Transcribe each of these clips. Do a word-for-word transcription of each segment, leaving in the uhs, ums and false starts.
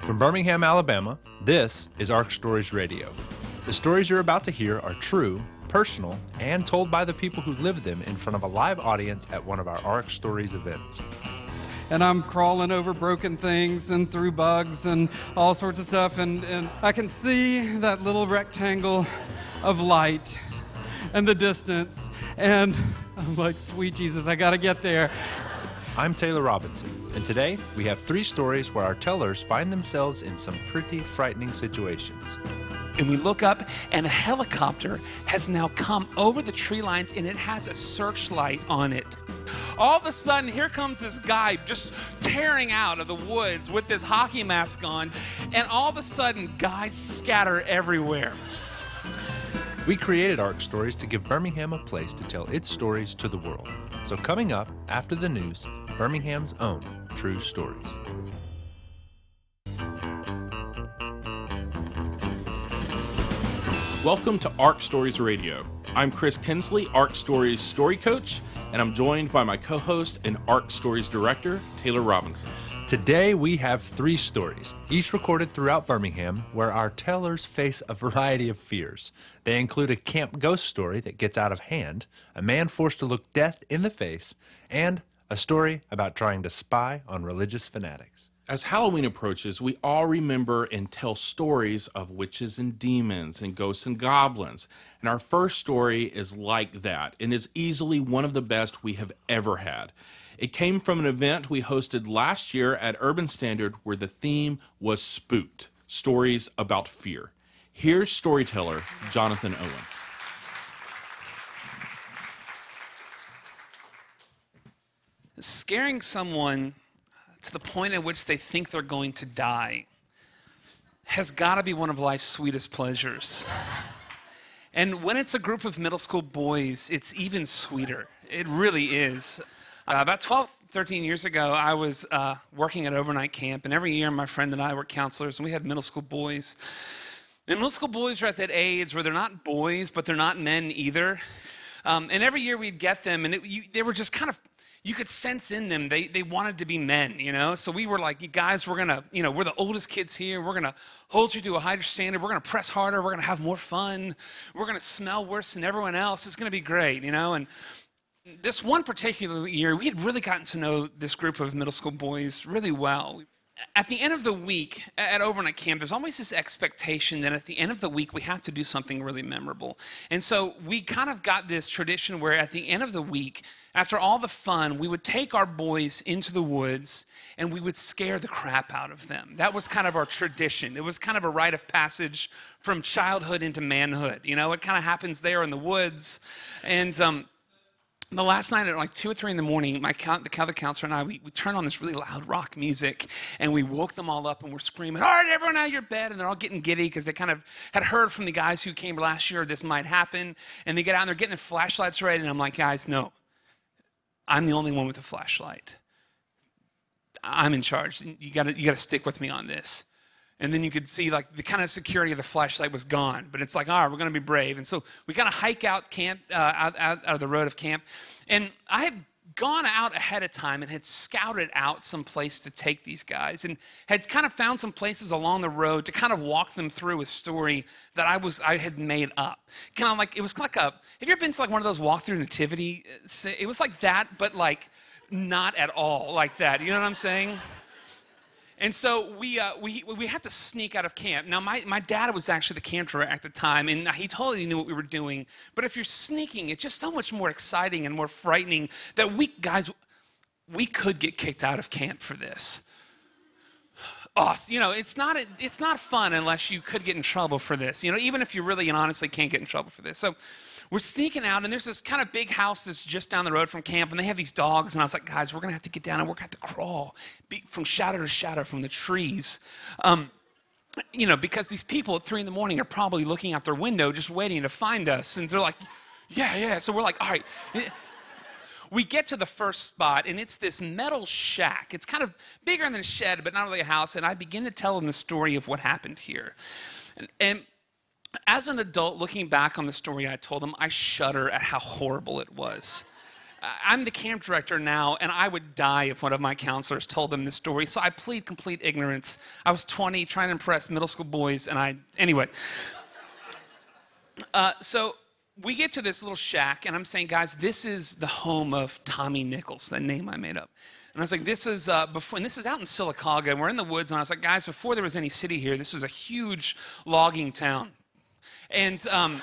From Birmingham, Alabama, this is ARC Stories Radio. The stories you're about to hear are true, personal, and told by the people who lived them in front of a live audience at one of our ARC Stories events. And I'm crawling over broken things and through bugs and all sorts of stuff, and, and I can see that little rectangle of light in the distance, and I'm like, sweet Jesus, I gotta get there. I'm Taylor Robinson, and today we have three stories where our tellers find themselves in some pretty frightening situations. And we look up, and a helicopter has now come over the tree lines, and it has a searchlight on it. All of a sudden, here comes this guy just tearing out of the woods with this hockey mask on, and all of a sudden, guys scatter everywhere. We created ARC Stories to give Birmingham a place to tell its stories to the world. So coming up, after the news, Birmingham's own True Stories. Welcome to ARC Stories Radio. I'm Chris Kinsley, ARC Stories story coach, and I'm joined by my co-host and ARC Stories director, Taylor Robinson. Today we have three stories, each recorded throughout Birmingham, where our tellers face a variety of fears. They include a camp ghost story that gets out of hand, a man forced to look death in the face, and a story about trying to spy on religious fanatics. As Halloween approaches, we all remember and tell stories of witches and demons and ghosts and goblins. And our first story is like that and is easily one of the best we have ever had. It came from an event we hosted last year at Urban Standard where the theme was Spooked, stories about fear. Here's storyteller Jonathan Owen. Scaring someone to the point at which they think they're going to die has got to be one of life's sweetest pleasures. And when it's a group of middle school boys, it's even sweeter. It really is. Uh, about twelve, thirteen years ago, I was uh, working at overnight camp, and every year my friend and I were counselors, and we had middle school boys. And middle school boys are at that age where they're not boys, but they're not men either. Um, and every year we'd get them, and it, you, they were just kind of, you could sense in them, they they wanted to be men, you know? So we were like, you guys, we're gonna, you know, we're the oldest kids here. We're gonna hold you to a higher standard. We're gonna press harder. We're gonna have more fun. We're gonna smell worse than everyone else. It's gonna be great, you know? And this one particular year, we had really gotten to know this group of middle school boys really well. At the end of the week at overnight camp, there's always this expectation that at the end of the week, we have to do something really memorable. And so we kind of got this tradition where at the end of the week, after all the fun, we would take our boys into the woods and we would scare the crap out of them. That was kind of our tradition. It was kind of a rite of passage from childhood into manhood. You know, it kind of happens there in the woods. And, um, The last night at like two or three in the morning, my count, the other counselor and I, we, we turned on this really loud rock music, and we woke them all up, and we're screaming, all right, everyone out of your bed, and they're all getting giddy because they kind of had heard from the guys who came last year this might happen, and they get out and they're getting their flashlights ready, and I'm like, guys, no, I'm the only one with a flashlight. I'm in charge. You gotta, you gotta stick with me on this. And then you could see like the kind of security of the flashlight was gone. But it's like, all right, we're going to be brave. And so we kind of hike out camp, uh, out, out, out of the road of camp. And I had gone out ahead of time and had scouted out some place to take these guys and had kind of found some places along the road to kind of walk them through a story that I was I had made up. Kind of like, it was like a, have you ever been to like one of those walk-through nativity? It was like that, but like not at all like that. You know what I'm saying? And so we uh, we we had to sneak out of camp. Now, my, my dad was actually the camp director at the time, and he totally knew what we were doing. But if you're sneaking, it's just so much more exciting and more frightening that we, guys, we could get kicked out of camp for this. Oh, you know, it's not, it's not fun unless you could get in trouble for this. You know, even if you really and honestly can't get in trouble for this. So we're sneaking out, and there's this kind of big house that's just down the road from camp, and they have these dogs, and I was like, guys, we're going to have to get down, and we're going to have to crawl be, from shadow to shadow from the trees. Um, you know, because these people at three in the morning are probably looking out their window just waiting to find us, and they're like, yeah, yeah. So we're like, all right. We get to the first spot, and it's this metal shack. It's kind of bigger than a shed, but not really a house, and I begin to tell them the story of what happened here. And, and as an adult, looking back on the story I told them, I shudder at how horrible it was. I'm the camp director now, and I would die if one of my counselors told them this story. So I plead complete ignorance. I was twenty, trying to impress middle school boys, and I, anyway. Uh, so we get to this little shack, and I'm saying, guys, this is the home of Tommy Nichols, that name I made up. And I was like, this is uh, before, and this is out in Sylacauga, and we're in the woods, and I was like, guys, before there was any city here, this was a huge logging town. And um,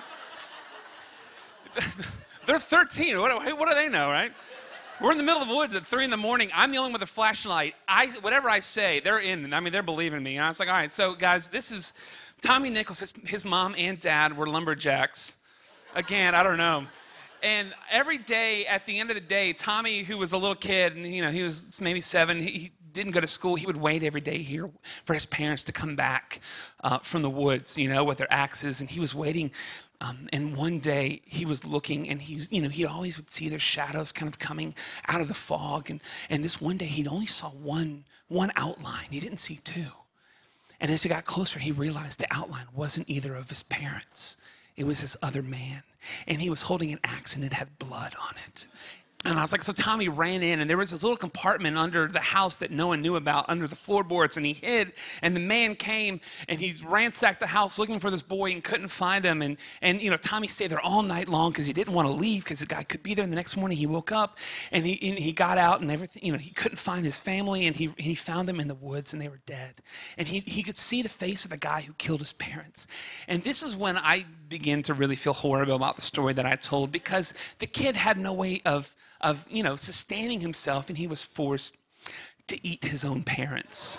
they're thirteen. What, what do they know, right? We're in the middle of the woods at three in the morning. I'm the only one with a flashlight. I, whatever I say, they're in. I mean, they're believing me. And I was like, all right, so guys, this is Tommy Nichols. His, his mom and dad were lumberjacks. Again, I don't know. And every day, at the end of the day, Tommy, who was a little kid, and you know, he was maybe seven, he, he didn't go to school. He would wait every day here for his parents to come back uh, from the woods, you know, with their axes. And he was waiting. Um, and one day he was looking, and he's, you know, he always would see their shadows kind of coming out of the fog. And and this one day he only saw one one outline. He didn't see two. And as he got closer, he realized the outline wasn't either of his parents. It was this other man. And he was holding an axe, and it had blood on it. And I was like, so Tommy ran in, and there was this little compartment under the house that no one knew about, under the floorboards, and he hid. And the man came, and he ransacked the house looking for this boy and couldn't find him. And, and you know, Tommy stayed there all night long because he didn't want to leave because the guy could be there. And the next morning he woke up, and he, and he got out and everything. You know, he couldn't find his family, and he, and he found them in the woods, and they were dead. And he, he could see the face of the guy who killed his parents. And this is when I began to really feel horrible about the story that I told, because the kid had no way of of, you know, sustaining himself, and he was forced to eat his own parents.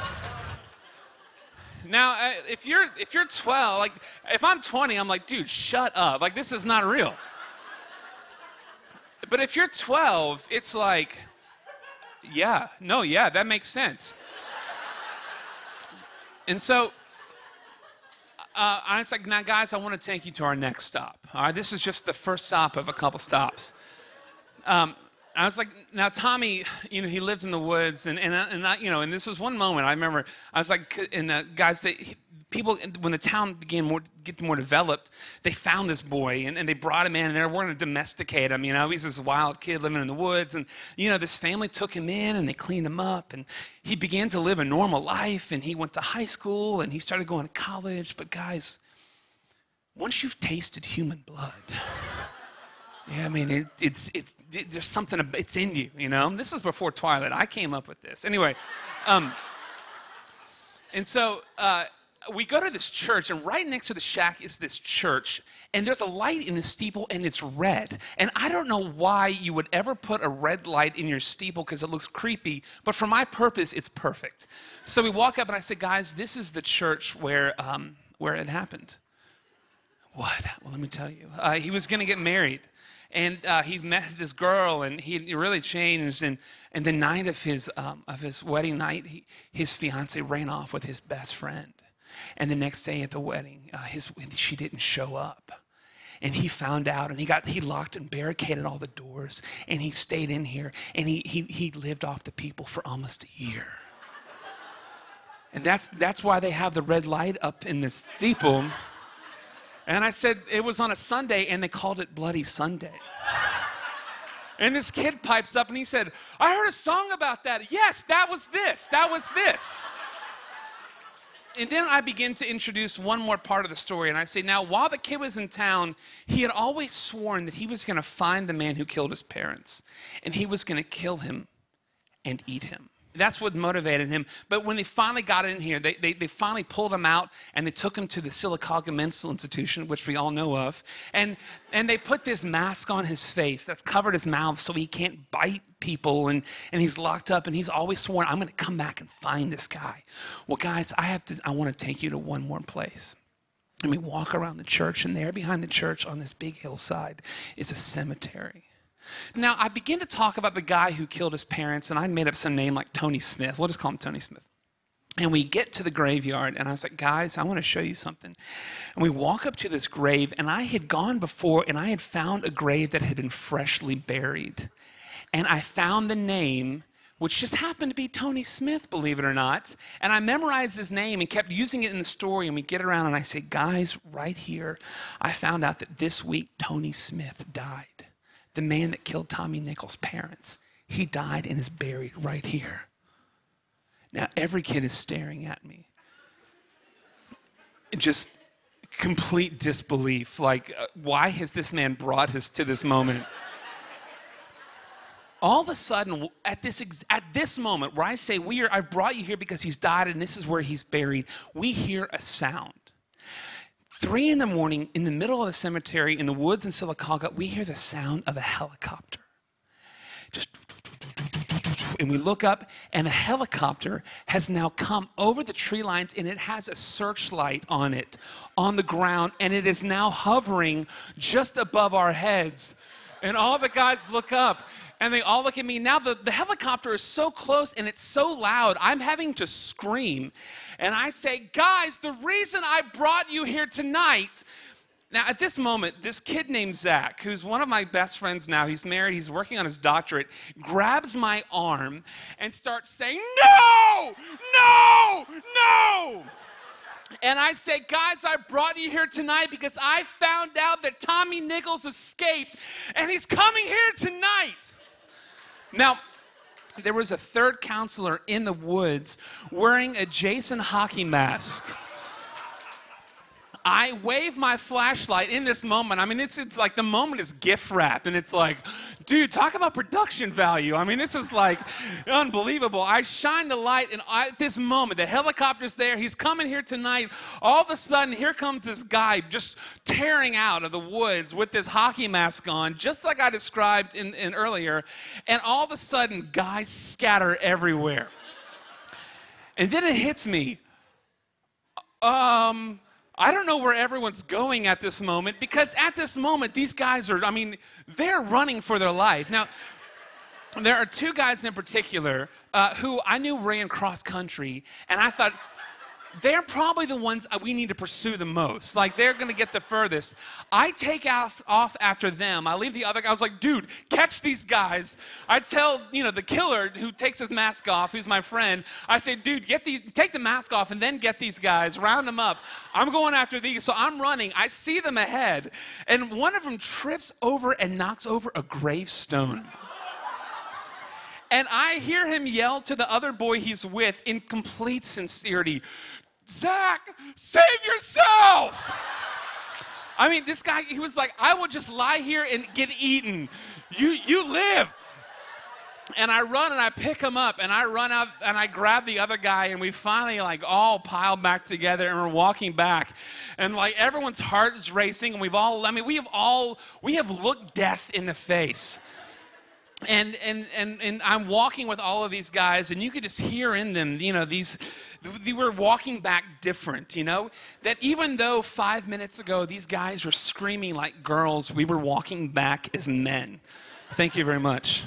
Now, uh, if you're if you're twelve, like, if I'm twenty, I'm like, dude, shut up. Like, this is not real. But if you're twelve, it's like, yeah, no, yeah, that makes sense. And so, uh, I was like, now, guys, I want to take you to our next stop. All right, this is just the first stop of a couple stops. Um, I was like, now Tommy, you know, he lived in the woods, and and and I, you know, and this was one moment I remember. I was like, and the guys, they people when the town began more get more developed, they found this boy and, and they brought him in, and they were going to domesticate him. You know, he's this wild kid living in the woods, and you know, this family took him in and they cleaned him up, and he began to live a normal life, and he went to high school and he started going to college. But guys, once you've tasted human blood. Yeah, I mean, it, it's, it's, it, there's something, it's in you, you know? This is before Twilight. I came up with this. Anyway, um, and so uh, we go to this church, and right next to the shack is this church, and there's a light in the steeple, and it's red. And I don't know why you would ever put a red light in your steeple because it looks creepy, but for my purpose, it's perfect. So we walk up, and I say, guys, this is the church where, um, where it happened. What? Well, let me tell you. Uh, he was going to get married. And uh, he met this girl, and he really changed. And, and the night of his um, of his wedding night, he, his fiance ran off with his best friend. And the next day at the wedding, uh, his she didn't show up. And he found out, and he got he locked and barricaded all the doors, and he stayed in here, and he he he lived off the people for almost a year. And that's that's why they have the red light up in the steeple. And I said, it was on a Sunday, and they called it Bloody Sunday. And this kid pipes up, and he said, I heard a song about that. Yes, that was this. That was this. And then I begin to introduce one more part of the story, and I say, now, while the kid was in town, he had always sworn that he was going to find the man who killed his parents, and he was going to kill him and eat him. That's what motivated him. But when they finally got in here, they, they, they finally pulled him out, and they took him to the Sylacauga Mental Institution, which we all know of. And, and they put this mask on his face that's covered his mouth so he can't bite people. And, and he's locked up, and he's always sworn, I'm going to come back and find this guy. Well, guys, I have to. I want to take you to one more place. And we walk around the church, and there behind the church on this big hillside is a cemetery. Now, I begin to talk about the guy who killed his parents, and I made up some name like Tony Smith. We'll just call him Tony Smith. And we get to the graveyard, and I was like, guys, I want to show you something. And we walk up to this grave, and I had gone before, and I had found a grave that had been freshly buried. And I found the name, which just happened to be Tony Smith, believe it or not. And I memorized his name and kept using it in the story, and we get around, and I say, guys, right here, I found out that this week Tony Smith died. The man that killed Tommy Nichols' parents, he died and is buried right here. Now, every kid is staring at me. Just complete disbelief. Like, uh, why has this man brought us to this moment? All of a sudden, at this ex- at this moment where I say, we are, I've brought you here because he's died and this is where he's buried, we hear a sound. Three in the morning, in the middle of the cemetery, in the woods in Sylacauga, we hear the sound of a helicopter. Just, and we look up, and a helicopter has now come over the tree lines, and it has a searchlight on it, on the ground, and it is now hovering just above our heads. And all the guys look up, and they all look at me. Now, the, the helicopter is so close, and it's so loud, I'm having to scream. And I say, guys, the reason I brought you here tonight. Now, at this moment, this kid named Zach, who's one of my best friends now, he's married, he's working on his doctorate, grabs my arm and starts saying, no, no, no. And I say, guys, I brought you here tonight because I found out that Tommy Nichols escaped, and he's coming here tonight. Now, there was a third counselor in the woods wearing a Jason hockey mask. I wave my flashlight in this moment. I mean, it's, it's like the moment is gift wrapped, and it's like, dude, talk about production value. I mean, this is like unbelievable. I shine the light, and I, at this moment, the helicopter's there. He's coming here tonight. All of a sudden, here comes this guy just tearing out of the woods with this hockey mask on, just like I described in, in earlier. And all of a sudden, guys scatter everywhere. And then it hits me. Um... I don't know where everyone's going at this moment, because at this moment, these guys are, I mean, they're running for their life. Now, there are two guys in particular uh, who I knew ran cross country, and I thought, they're probably the ones we need to pursue the most. Like, they're going to get the furthest. I take off, off after them. I leave the other guy. I was like, dude, catch these guys. I tell, you know, the killer who takes his mask off, who's my friend, I say, dude, get these, take the mask off and then get these guys, round them up. I'm going after these. So I'm running. I see them ahead. And one of them trips over and knocks over a gravestone. And I hear him yell to the other boy he's with in complete sincerity, Zach, save yourself! I mean, this guy, he was like, I will just lie here and get eaten. You, you live. And I run and I pick him up and I run out and I grab the other guy, and we finally like all pile back together and we're walking back. And like everyone's heart is racing, and we've all, I mean, we have all, we have looked death in the face. And, and and and I'm walking with all of these guys, and you could just hear in them, you know, these, they were walking back different, you know? That even though five minutes ago these guys were screaming like girls, we were walking back as men. Thank you very much.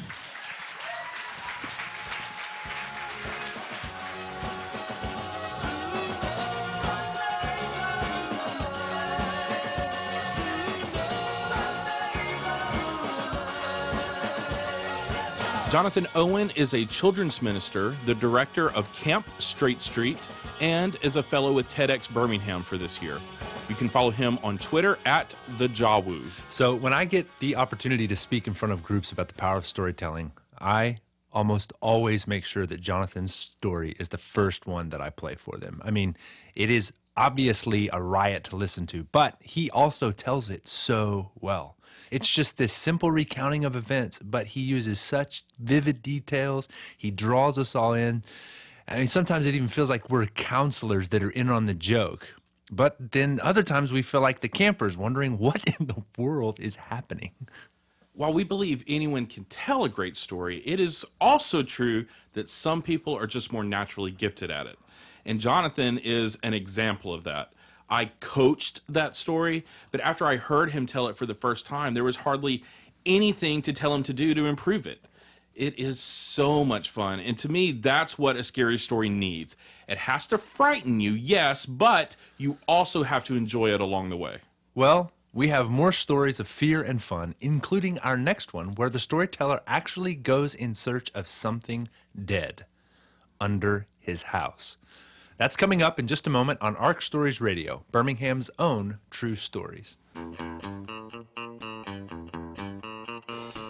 Jonathan Owen is a children's minister, the director of Camp Straight Street, and is a fellow with TEDx Birmingham for this year. You can follow him on Twitter at the Jawoo. So when I get the opportunity to speak in front of groups about the power of storytelling, I almost always make sure that Jonathan's story is the first one that I play for them. I mean, it is obviously a riot to listen to, but he also tells it so well. It's just this simple recounting of events, but he uses such vivid details. He draws us all in. I mean, sometimes it even feels like we're counselors that are in on the joke. But then other times we feel like the campers wondering what in the world is happening. While we believe anyone can tell a great story, it is also true that some people are just more naturally gifted at it. And Jonathan is an example of that. I coached that story, but after I heard him tell it for the first time, there was hardly anything to tell him to do to improve it. It is so much fun, and to me, that's what a scary story needs. It has to frighten you, yes, but you also have to enjoy it along the way. Well, we have more stories of fear and fun, including our next one, where the storyteller actually goes in search of something dead under his house. That's coming up in just a moment on Ark Stories Radio, Birmingham's own true stories.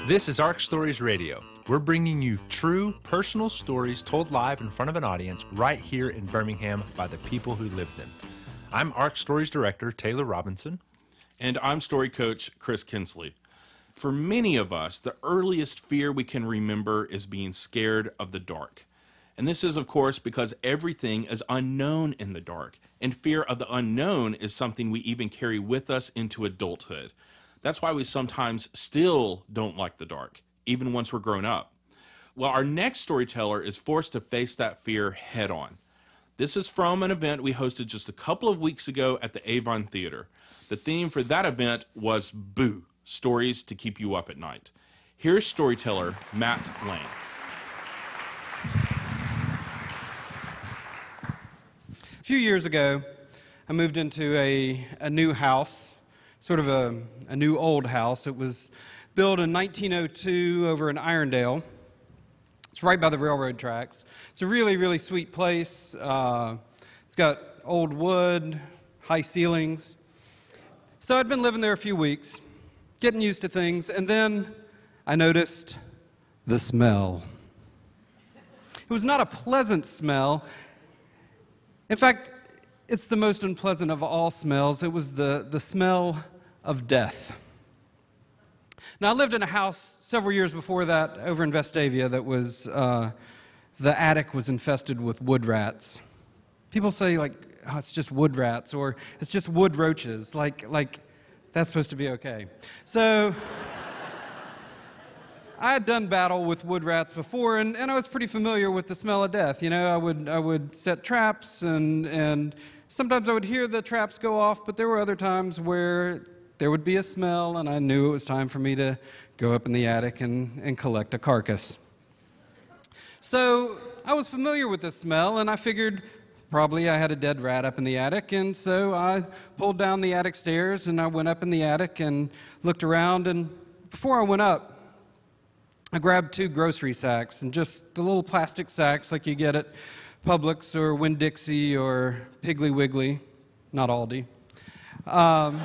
This is Ark Stories Radio. We're bringing you true, personal stories told live in front of an audience right here in Birmingham by the people who live them. I'm Ark Stories Director Taylor Robinson. And I'm story coach Chris Kinsley. For many of us, the earliest fear we can remember is being scared of the dark. And this is, of course, because everything is unknown in the dark. And fear of the unknown is something we even carry with us into adulthood. That's why we sometimes still don't like the dark, even once we're grown up. Well, our next storyteller is forced to face that fear head on. This is from an event we hosted just a couple of weeks ago at the Avon Theater. The theme for that event was Boo, Stories to Keep You Up at Night. Here's storyteller Matt Lane. A few years ago, I moved into a, a new house. Sort of a, a new old house. It was built in nineteen oh two over in Irondale. It's right by the railroad tracks. It's a really, really sweet place. Uh, it's got old wood, high ceilings. So I'd been living there a few weeks, getting used to things, and then I noticed the smell. It was not a pleasant smell. In fact, it's the most unpleasant of all smells. It was the, the smell of death. Now, I lived in a house several years before that over in Vestavia that was, uh, the attic was infested with wood rats. People say, like, oh, it's just wood rats, or it's just wood roaches, like, like that's supposed to be okay. So, I had done battle with wood rats before, and, and I was pretty familiar with the smell of death. You know, I would, I would set traps, and, and sometimes I would hear the traps go off, but there were other times where there would be a smell, and I knew it was time for me to go up in the attic and, and collect a carcass. So I was familiar with the smell, and I figured probably I had a dead rat up in the attic, and so I pulled down the attic stairs, and I went up in the attic and looked around, and before I went up, I grabbed two grocery sacks, and just the little plastic sacks like you get at Publix or Winn-Dixie or Piggly Wiggly, not Aldi. Um,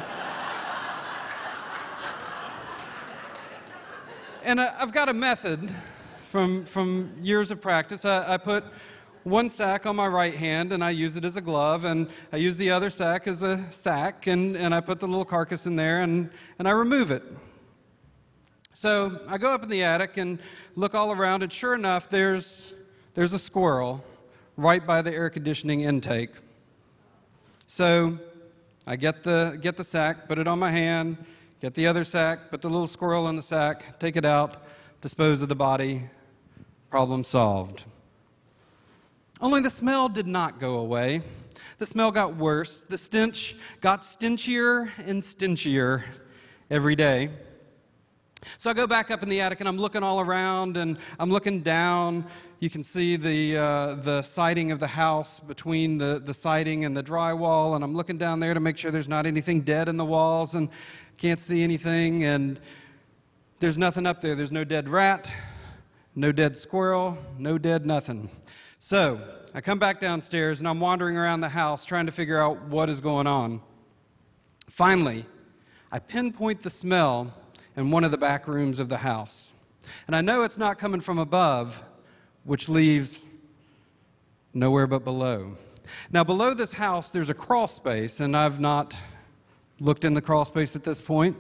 and I, I've got a method from, from years of practice. I, I put one sack on my right hand, and I use it as a glove, and I use the other sack as a sack, and, and I put the little carcass in there, and, and I remove it. So I go up in the attic and look all around, and sure enough, there's, there's a squirrel right by the air conditioning intake. So I get the, get the sack, put it on my hand, get the other sack, put the little squirrel in the sack, take it out, dispose of the body, problem solved. Only the smell did not go away. The smell got worse. The stench got stinchier and stinchier every day. So I go back up in the attic, and I'm looking all around, and I'm looking down. You can see the uh, the siding of the house between the, the siding and the drywall, and I'm looking down there to make sure there's not anything dead in the walls, and can't see anything, and there's nothing up there. There's no dead rat, no dead squirrel, no dead nothing. So I come back downstairs, and I'm wandering around the house trying to figure out what is going on. Finally, I pinpoint the smell in one of the back rooms of the house. And I know it's not coming from above, which leaves nowhere but below. Now, below this house, there's a crawl space, and I've not looked in the crawl space at this point.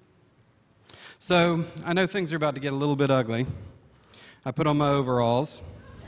So I know things are about to get a little bit ugly. I put on my overalls.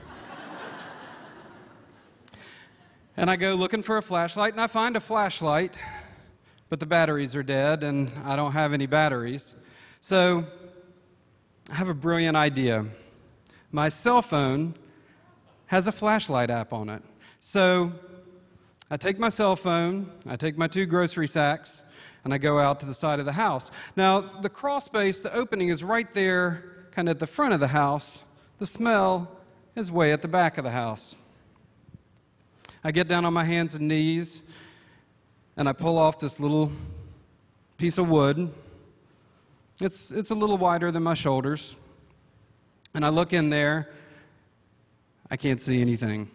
And I go looking for a flashlight, and I find a flashlight, but the batteries are dead, and I don't have any batteries. So I have a brilliant idea. My cell phone has a flashlight app on it. So I take my cell phone, I take my two grocery sacks, and I go out to the side of the house. Now, the crawl space, the opening is right there, kind of at the front of the house. The smell is way at the back of the house. I get down on my hands and knees, and I pull off this little piece of wood. It's, it's a little wider than my shoulders. And I look in there. I can't see anything.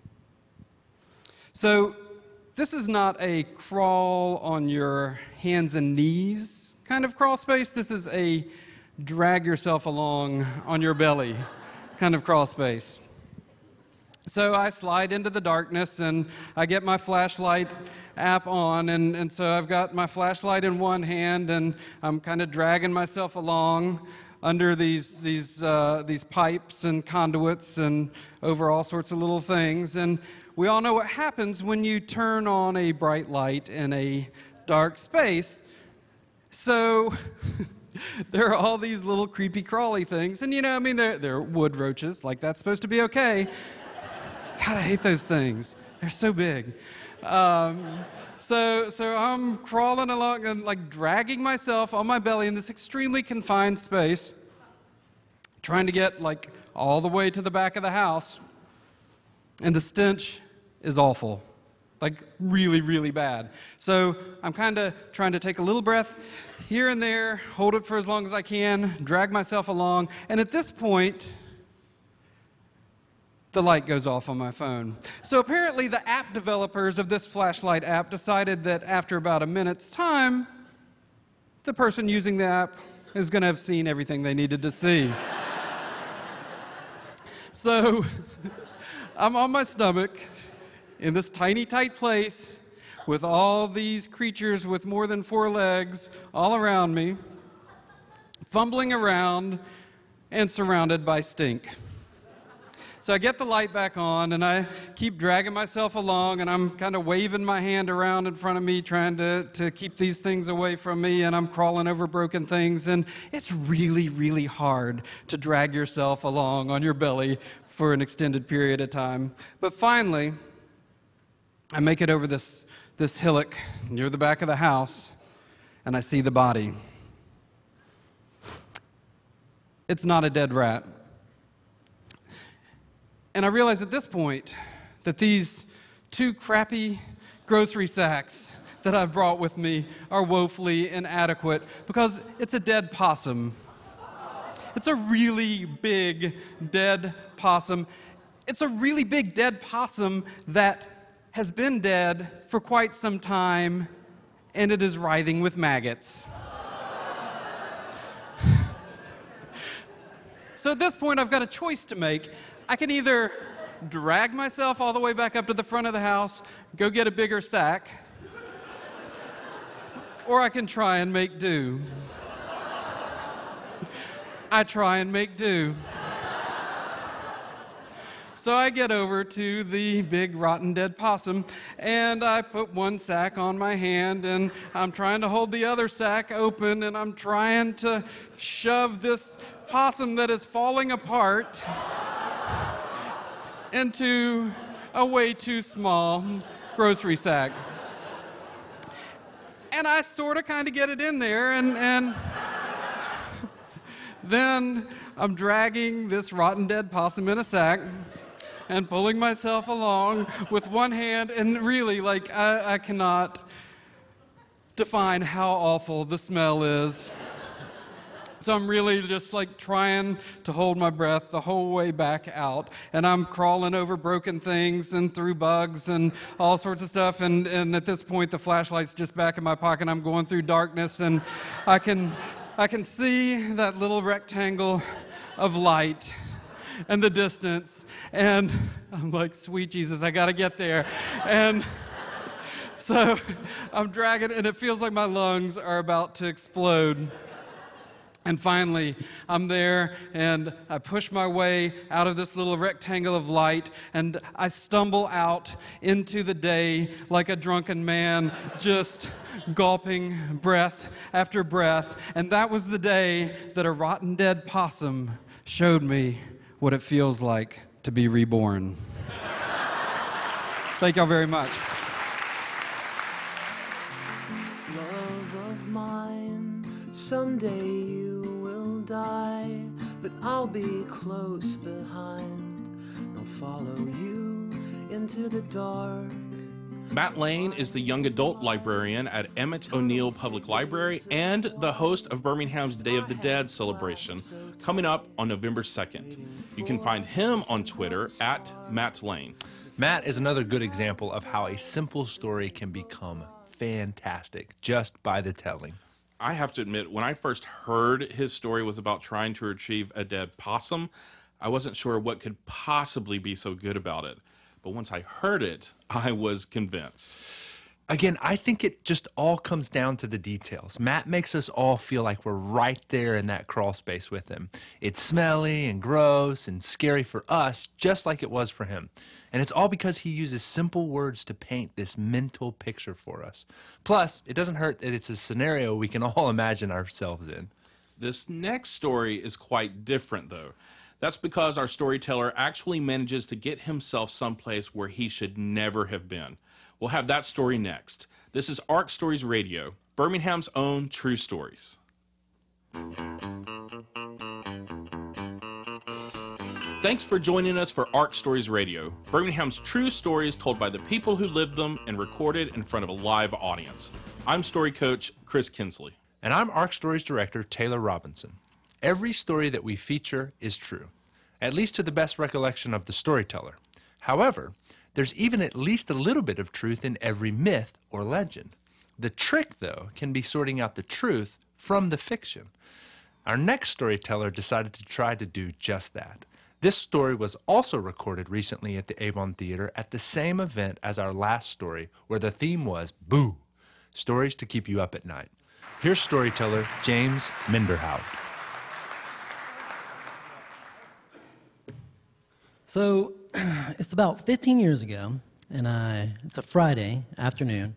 So this is not a crawl on your hands and knees kind of crawl space. This is a drag yourself along on your belly kind of crawl space. So I slide into the darkness, and I get my flashlight app on, and, and so I've got my flashlight in one hand, and I'm kind of dragging myself along under these these uh, these pipes and conduits and over all sorts of little things. And we all know what happens when you turn on a bright light in a dark space. So there are all these little creepy crawly things, and you know, I mean, they're, they're wood roaches, like that's supposed to be okay. God, I hate those things. They're so big. Um, so, so I'm crawling along and like dragging myself on my belly in this extremely confined space, trying to get like all the way to the back of the house. And the stench is awful, like really, really bad. So I'm kind of trying to take a little breath here and there, hold it for as long as I can, drag myself along. And at this point, the light goes off on my phone. So apparently the app developers of this flashlight app decided that after about a minute's time, the person using the app is going to have seen everything they needed to see. So I'm on my stomach in this tiny, tight place with all these creatures with more than four legs all around me, fumbling around and surrounded by stink. So I get the light back on, and I keep dragging myself along, and I'm kind of waving my hand around in front of me, trying to, to keep these things away from me, and I'm crawling over broken things, and it's really, really hard to drag yourself along on your belly for an extended period of time. But finally, I make it over this, this hillock near the back of the house, and I see the body. It's not a dead rat. And I realize at this point that these two crappy grocery sacks that I've brought with me are woefully inadequate because it's a dead possum. It's a really big dead possum. It's a really big dead possum that has been dead for quite some time, and it is writhing with maggots. So at this point, I've got a choice to make. I can either drag myself all the way back up to the front of the house, go get a bigger sack, or I can try and make do. I try and make do. So I get over to the big rotten dead possum, and I put one sack on my hand, and I'm trying to hold the other sack open, and I'm trying to shove this possum that is falling apart into a way too small grocery sack. And I sort of kind of get it in there, and, and then I'm dragging this rotten dead possum in a sack and pulling myself along with one hand, and really, like, I, I cannot define how awful the smell is. So I'm really just like trying to hold my breath the whole way back out. And I'm crawling over broken things and through bugs and all sorts of stuff. And, and at this point, the flashlight's just back in my pocket. I'm going through darkness, and I can, I can see that little rectangle of light in the distance. And I'm like, sweet Jesus, I got to get there. And so I'm dragging, and it feels like my lungs are about to explode. And finally, I'm there, and I push my way out of this little rectangle of light, and I stumble out into the day like a drunken man, just gulping breath after breath. And that was the day that a rotten dead possum showed me what it feels like to be reborn. Thank y'all very much. Love of mine, someday you will die, but I'll be close behind. I'll follow you into the dark. Matt Lane is the young adult librarian at Emmett O'Neill Public Library and the host of Birmingham's Day of the Dead celebration coming up on November second. You can find him on Twitter at Matt Lane. Matt is another good example of how a simple story can become fantastic just by the telling. I have to admit, when I first heard his story was about trying to retrieve a dead possum, I wasn't sure what could possibly be so good about it. But once I heard it, I was convinced. Again, I think it just all comes down to the details. Matt makes us all feel like we're right there in that crawl space with him. It's smelly and gross and scary for us, just like it was for him. And it's all because he uses simple words to paint this mental picture for us. Plus, it doesn't hurt that it's a scenario we can all imagine ourselves in. This next story is quite different, though. That's because our storyteller actually manages to get himself someplace where he should never have been. We'll have that story next. This is ARC Stories Radio, Birmingham's own true stories. Thanks for joining us for ARC Stories Radio, Birmingham's true stories told by the people who lived them and recorded in front of a live audience. I'm story coach Chris Kinsley. And I'm ARC Stories director Taylor Robinson. Every story that we feature is true, at least to the best recollection of the storyteller. However, there's even at least a little bit of truth in every myth or legend. The trick, though, can be sorting out the truth from the fiction. Our next storyteller decided to try to do just that. This story was also recorded recently at the Avon Theater at the same event as our last story, where the theme was Boo! Stories to keep you up at night. Here's storyteller James Minderhout. So it's about fifteen years ago, and I, it's a Friday afternoon,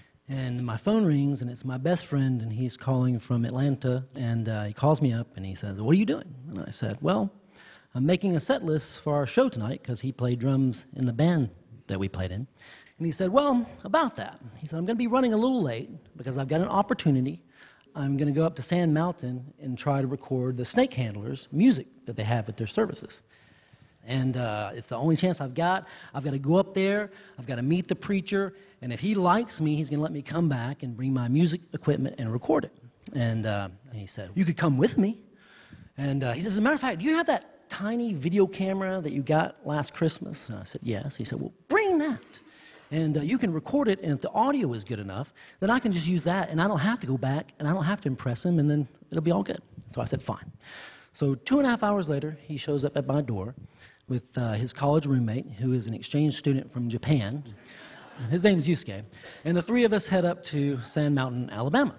and my phone rings, and it's my best friend, and he's calling from Atlanta, and uh, he calls me up, and he says, "What are you doing?" And I said, "Well, I'm making a set list for our show tonight," because he played drums in the band that we played in. And he said, "Well, about that." He said, "I'm going to be running a little late because I've got an opportunity. I'm going to go up to Sand Mountain and try to record the Snake Handlers' music that they have at their services. And uh, it's the only chance I've got. I've got to go up there. I've got to meet the preacher. And if he likes me, he's going to let me come back and bring my music equipment and record it." And uh, he said, "You could come with me." And uh, he says, "As a matter of fact, do you have that tiny video camera that you got last Christmas?" And I said, "Yes." He said, "Well, bring that. And uh, you can record it, and if the audio is good enough, then I can just use that, and I don't have to go back, and I don't have to impress him, and then it'll be all good." So I said, "Fine." So two and a half hours later, he shows up at my door with uh, his college roommate, who is an exchange student from Japan. His name is Yusuke. And the three of us head up to Sand Mountain, Alabama.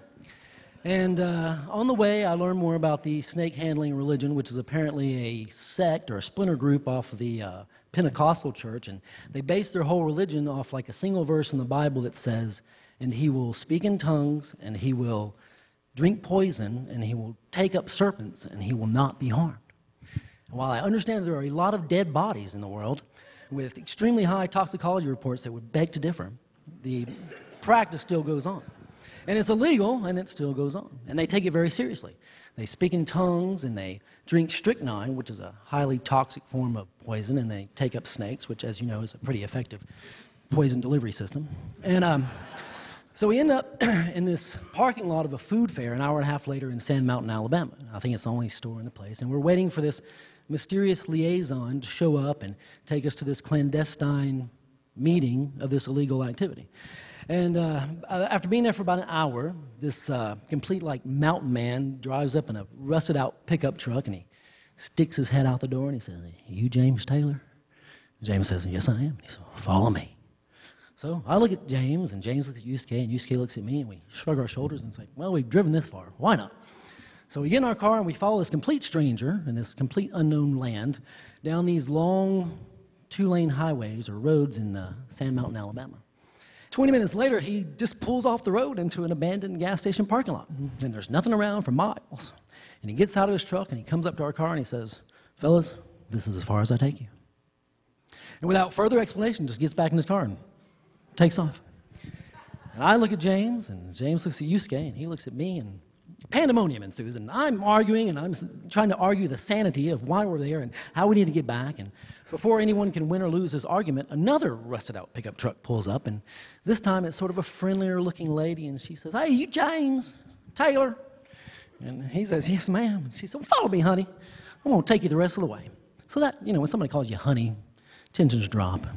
And uh, on the way, I learned more about the snake handling religion, which is apparently a sect or a splinter group off of the uh, Pentecostal church. And they base their whole religion off like a single verse in the Bible that says, "And he will speak in tongues, and he will drink poison, and he will take up serpents, and he will not be harmed." While I understand there are a lot of dead bodies in the world with extremely high toxicology reports that would beg to differ, the practice still goes on. And it's illegal, and it still goes on. And they take it very seriously. They speak in tongues, and they drink strychnine, which is a highly toxic form of poison, and they take up snakes, which, as you know, is a pretty effective poison delivery system. And um, so we end up in this parking lot of a food fair an hour and a half later in Sand Mountain, Alabama. I think it's the only store in the place. And we're waiting for this mysterious liaison to show up and take us to this clandestine meeting of this illegal activity. And uh, after being there for about an hour, this uh, complete like mountain man drives up in a rusted out pickup truck, and he sticks his head out the door and he says, "You James Taylor?" James says, "Yes, I am." He says, "Follow me." So I look at James, and James looks at Yusuke, and Yusuke looks at me, and we shrug our shoulders and say, "Well, we've driven this far. Why not?" So we get in our car, and we follow this complete stranger in this complete unknown land down these long two-lane highways or roads in uh, Sand Mountain, Alabama. twenty minutes later, he just pulls off the road into an abandoned gas station parking lot, and there's nothing around for miles. And he gets out of his truck, and he comes up to our car, and he says, "Fellas, this is as far as I take you." And without further explanation, just gets back in his car and takes off. And I look at James, and James looks at Yusuke, and he looks at me, and pandemonium ensues. And I'm arguing, and I'm trying to argue the sanity of why we're there and how we need to get back. And before anyone can win or lose his argument, another rusted-out pickup truck pulls up, and this time it's sort of a friendlier-looking lady, and she says, "Hey, you James Taylor?" And he says, "Yes, ma'am." And she said, "Well, follow me, honey. I'm going to take you the rest of the way." So that, you know, when somebody calls you honey, tensions drop.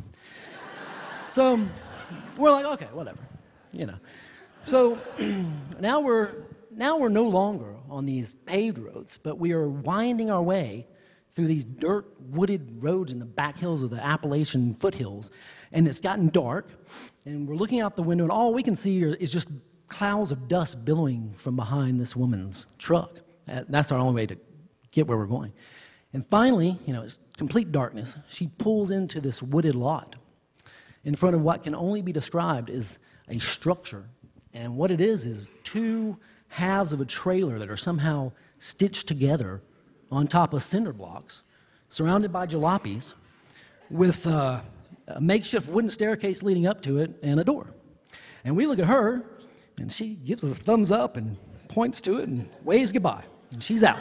So we're like, okay, whatever, you know. So now we're now we're no longer on these paved roads, but we are winding our way through these dirt wooded roads in the back hills of the Appalachian foothills. And it's gotten dark, and we're looking out the window, and all we can see are, is just clouds of dust billowing from behind this woman's truck. That's our only way to get where we're going. And finally, you know, it's complete darkness. She pulls into this wooded lot in front of what can only be described as a structure. And what it is is two halves of a trailer that are somehow stitched together on top of cinder blocks, surrounded by jalopies, with uh, a makeshift wooden staircase leading up to it and a door. And we look at her, and she gives us a thumbs up and points to it and waves goodbye, and she's out.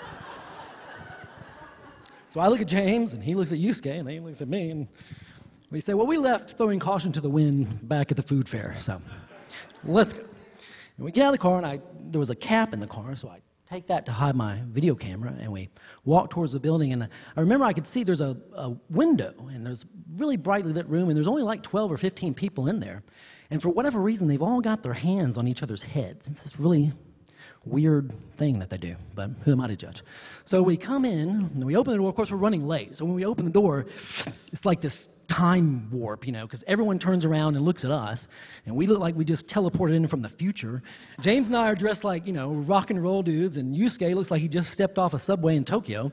So I look at James, and he looks at Yusuke, and he looks at me, and we say, well, we left throwing caution to the wind back at the food fair, so let's go. And we get out of the car, and I, there was a cap in the car, so I take that to hide my video camera, and we walk towards the building, and I remember I could see there's a, a window, and there's a really brightly lit room, and there's only like twelve or fifteen people in there, and for whatever reason, they've all got their hands on each other's heads. It's this really weird thing that they do, but who am I to judge? So we come in, and we open the door. Of course, we're running late, so when we open the door, it's like this time warp, you know, because everyone turns around and looks at us, and we look like we just teleported in from the future. James and I are dressed like, you know, rock and roll dudes, and Yusuke looks like he just stepped off a subway in Tokyo.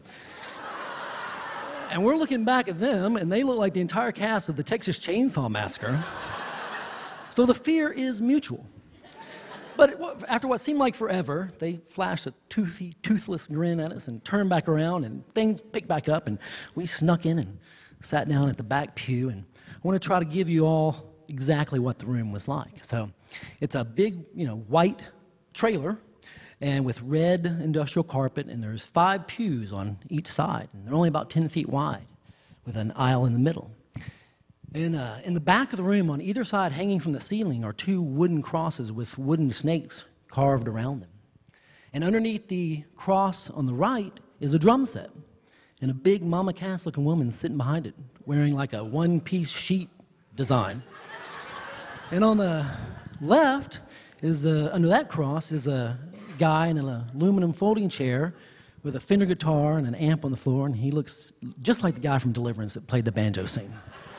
And we're looking back at them, and they look like the entire cast of the Texas Chainsaw Massacre. So the fear is mutual. But it, after what seemed like forever, they flashed a toothy, toothless grin at us and turned back around, and things picked back up, and we snuck in and sat down at the back pew, and I want to try to give you all exactly what the room was like. So it's a big, you know, white trailer, and with red industrial carpet, and there's five pews on each side, and they're only about ten feet wide, with an aisle in the middle. And uh, in the back of the room, on either side, hanging from the ceiling, are two wooden crosses with wooden snakes carved around them. And underneath the cross on the right is a drum set, and a big Mama Cass-looking woman sitting behind it, wearing like a one-piece sheet design. And on the left, is uh, under that cross, is a guy in an aluminum folding chair with a Fender guitar and an amp on the floor, and he looks just like the guy from Deliverance that played the banjo scene.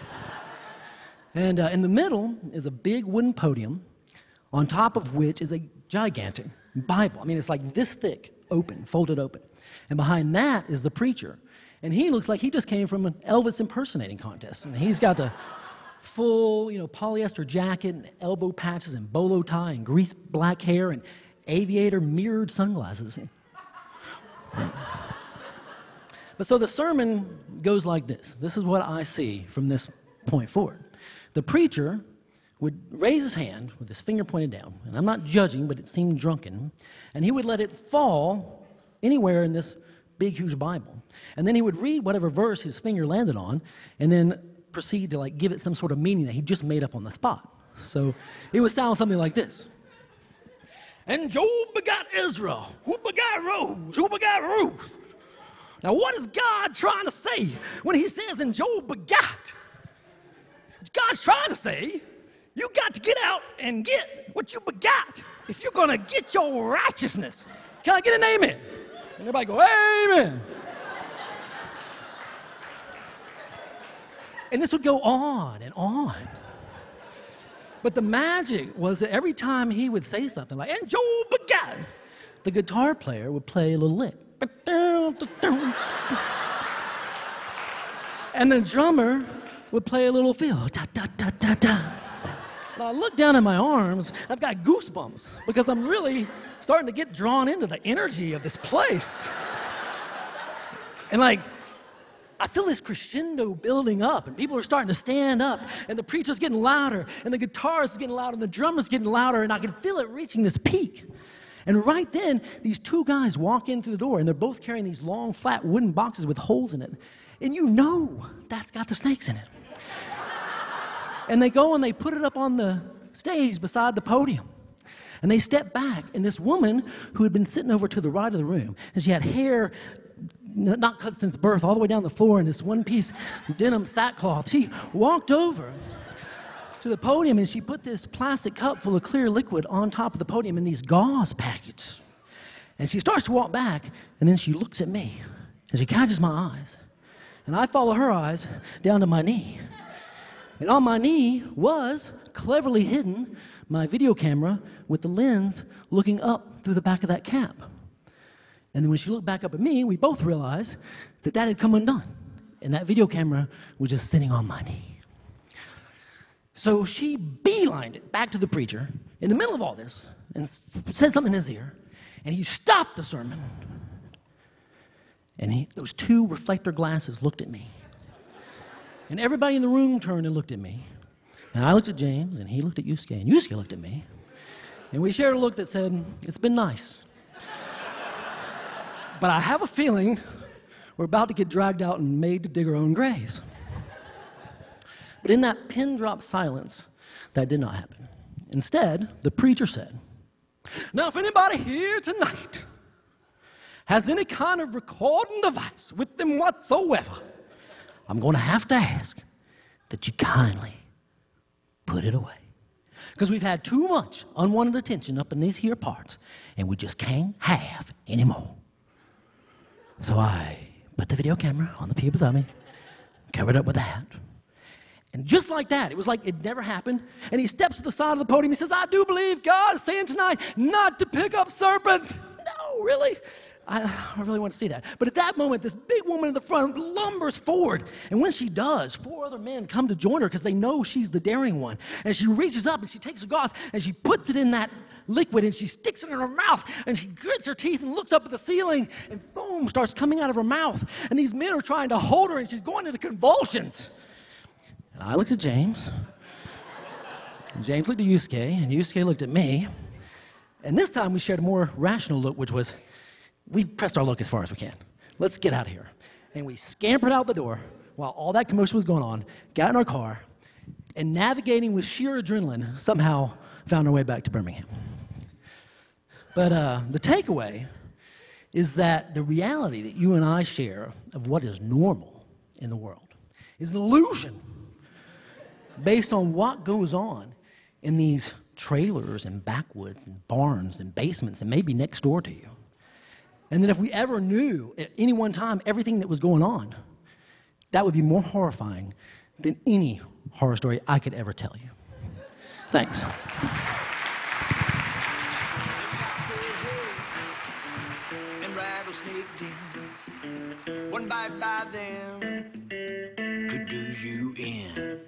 And uh, in the middle is a big wooden podium, on top of which is a gigantic Bible. I mean, it's like this thick, open, folded open. And behind that is the preacher. And he looks like he just came from an Elvis impersonating contest. And he's got the full, you know, polyester jacket and elbow patches and bolo tie and greased black hair and aviator mirrored sunglasses. But so the sermon goes like this. This is what I see from this point forward. The preacher would raise his hand with his finger pointed down, and I'm not judging, but it seemed drunken, and he would let it fall anywhere in this big, huge Bible. And then he would read whatever verse his finger landed on, and then proceed to like give it some sort of meaning that he just made up on the spot. So it would sound something like this. And Job begot Ezra, who begot Rose, who begot Ruth. Now what is God trying to say when he says in Job begot? God's trying to say, you got to get out and get what you begot if you're going to get your righteousness. Can I get an amen? And everybody go, amen. And this would go on and on. But the magic was that every time he would say something like, and Job begot, the guitar player would play a little lick. And the drummer would play a little fill. Da, da, da, da, da. And I look down at my arms, I've got goosebumps because I'm really starting to get drawn into the energy of this place. And like, I feel this crescendo building up, and people are starting to stand up, and the preacher's getting louder, and the guitar is getting louder, and the drummer's getting louder, and I can feel it reaching this peak. And right then, these two guys walk in through the door, and they're both carrying these long, flat wooden boxes with holes in it. And you know that's got the snakes in it. And they go and they put it up on the stage beside the podium. And they step back, and this woman who had been sitting over to the right of the room, and she had hair not cut since birth, all the way down the floor in this one-piece denim sackcloth, she walked over, to the podium, and she put this plastic cup full of clear liquid on top of the podium in these gauze packets. And she starts to walk back, and then she looks at me, and she catches my eyes. And I follow her eyes down to my knee. And on my knee was, cleverly hidden, my video camera with the lens looking up through the back of that cap. And then when she looked back up at me, we both realized that that had come undone. And that video camera was just sitting on my knee. So she beelined it back to the preacher in the middle of all this and said something in his ear. And he stopped the sermon. And he, those two reflector glasses looked at me. And everybody in the room turned and looked at me. And I looked at James, and he looked at Yusuke, and Yusuke looked at me. And we shared a look that said, it's been nice. But I have a feeling we're about to get dragged out and made to dig our own graves. But in that pin-drop silence, that did not happen. Instead, the preacher said, now, if anybody here tonight has any kind of recording device with them whatsoever, I'm going to have to ask that you kindly put it away. Because we've had too much unwanted attention up in these here parts, and we just can't have any more. So I put the video camera on the pew beside me, covered up with a hat. And just like that, it was like it never happened. And he steps to the side of the podium. He says, I do believe God is saying tonight not to pick up serpents. No, really? I, I really want to see that. But at that moment, this big woman in the front lumbers forward. And when she does, four other men come to join her because they know she's the daring one. And she reaches up and she takes a gauze and she puts it in that liquid and she sticks it in her mouth and she grits her teeth and looks up at the ceiling and foam starts coming out of her mouth. And these men are trying to hold her and she's going into convulsions. And I looked at James, and James looked at Yusuke, and Yusuke looked at me. And this time we shared a more rational look, which was, we pressed our luck as far as we can. Let's get out of here. And we scampered out the door while all that commotion was going on, got in our car, and navigating with sheer adrenaline, somehow found our way back to Birmingham. But uh, the takeaway is that the reality that you and I share of what is normal in the world is an illusion based on what goes on in these trailers and backwoods and barns and basements and maybe next door to you. And that if we ever knew at any one time everything that was going on, that would be more horrifying than any horror story I could ever tell you. Thanks. And rattlesnake demons, one bite by them could do you in.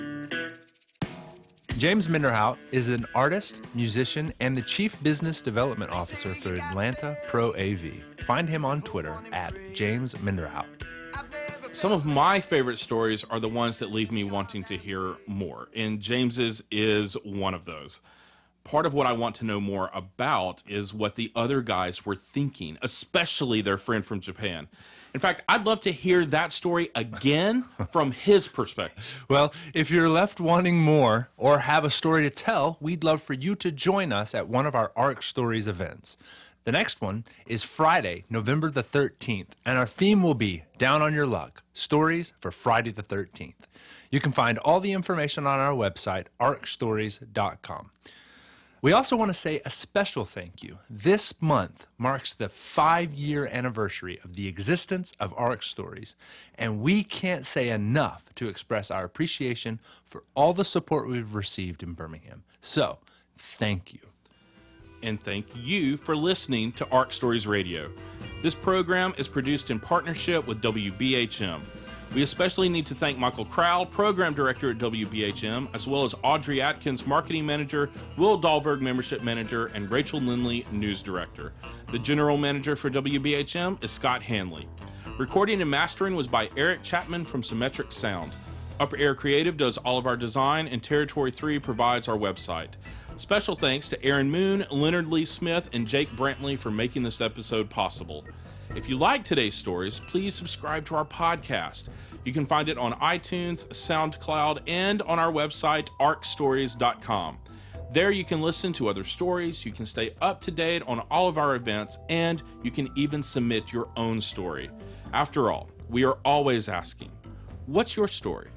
James Minderhout is an artist, musician, and the Chief Business Development Officer for Atlanta Pro A V. Find him on Twitter at James Minderhout. Some of my favorite stories are the ones that leave me wanting to hear more, and James's is one of those. Part of what I want to know more about is what the other guys were thinking, especially their friend from Japan. In fact, I'd love to hear that story again from his perspective. Well, if you're left wanting more or have a story to tell, we'd love for you to join us at one of our ARC Stories events. The next one is Friday, November the thirteenth, and our theme will be Down on Your Luck, Stories for Friday the thirteenth. You can find all the information on our website, arc stories dot com. We also want to say a special thank you. This month marks the five-year anniversary of the existence of ARC Stories, and we can't say enough to express our appreciation for all the support we've received in Birmingham. So, thank you. And thank you for listening to ARC Stories Radio. This program is produced in partnership with W B H M. We especially need to thank Michael Crowell, Program Director at W B H M, as well as Audrey Atkins, Marketing Manager, Will Dahlberg, Membership Manager, and Rachel Lindley, News Director. The General Manager for W B H M is Scott Hanley. Recording and mastering was by Eric Chapman from Symmetric Sound. Upper Air Creative does all of our design, and Territory three provides our website. Special thanks to Aaron Moon, Leonard Lee Smith, and Jake Brantley for making this episode possible. If you like today's stories, please subscribe to our podcast. You can find it on iTunes, SoundCloud, and on our website, arc stories dot com. There you can listen to other stories, you can stay up to date on all of our events, and you can even submit your own story. After all, we are always asking, what's your story?